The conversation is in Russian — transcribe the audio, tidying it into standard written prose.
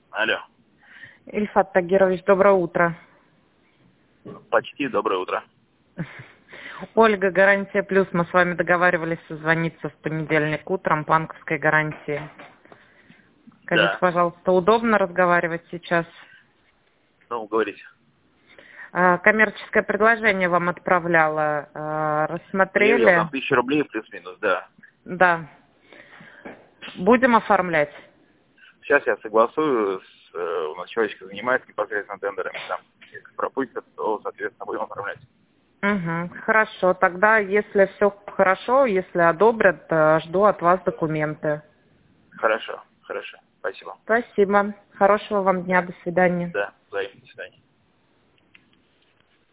Алло. Ильфат Тагирович, доброе утро. Почти доброе утро. Ольга, гарантия плюс. Мы с вами договаривались созвониться в понедельник утром, банковской гарантии. Скажите, Да. пожалуйста, удобно разговаривать сейчас? Ну, говорите. Коммерческое предложение вам отправляла. Я видел, там Рассмотрели? 1000 рублей плюс-минус, да. Да. Будем оформлять? Сейчас я согласую, у нас человечек занимается непосредственно тендерами там. Если пропустят, то, соответственно, будем оформлять. Угу. Хорошо. Тогда, если все хорошо, если одобрят, жду от вас документы. Хорошо, хорошо. Спасибо. Спасибо. Хорошего вам дня. Да, До свидания. да, взаимно. До свидания.